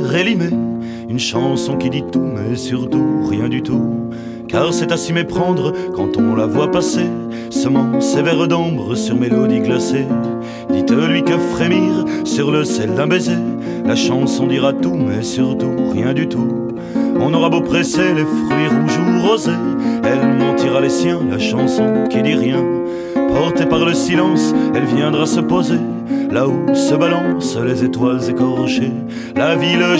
Rélimé, une chanson qui dit tout mais surtout rien du tout. Car c'est à s'y méprendre quand on la voit passer, semant ses vers d'ambre sur mélodie glacée. Dites-lui que frémir sur le sel d'un baiser, la chanson dira tout mais surtout rien du tout. On aura beau presser les fruits rouges ou rosés, elle mentira les siens, la chanson qui dit rien. Portée par le silence, elle viendra se poser là où se balancent les étoiles écorchées. La ville